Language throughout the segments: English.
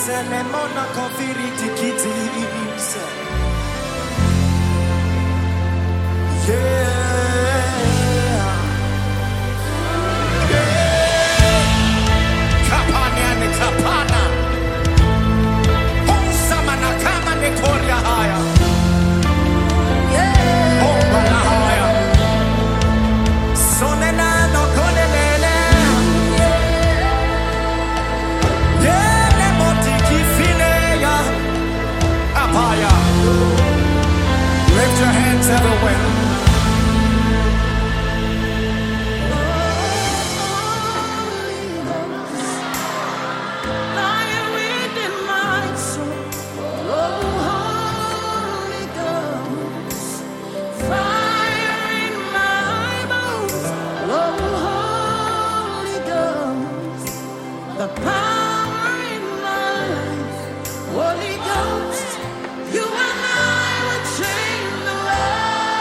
Selemona kofiriti kiti. Kapania ni kapana. Honsama na kama ni koria haya. Ombala haya. Sonena no konelele. Yele motiki fineya. Apaya. Lift your hands everywhere. The power in my life, Holy Ghost, you and I will change the world.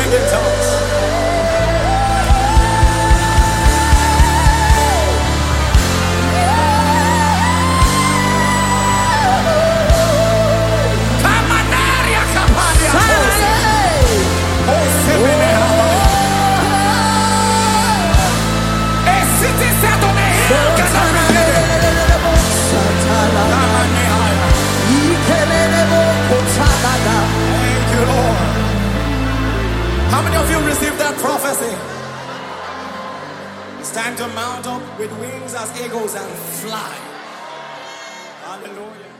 sing in tongues. Kamanaria kaparia tose. Osebenehaba. A city set on a hill cannot be hidden. Kamanehaya. Thank you, Lord. How many of you received that prophecy? It's time to mount up with wings as eagles and fly. Hallelujah.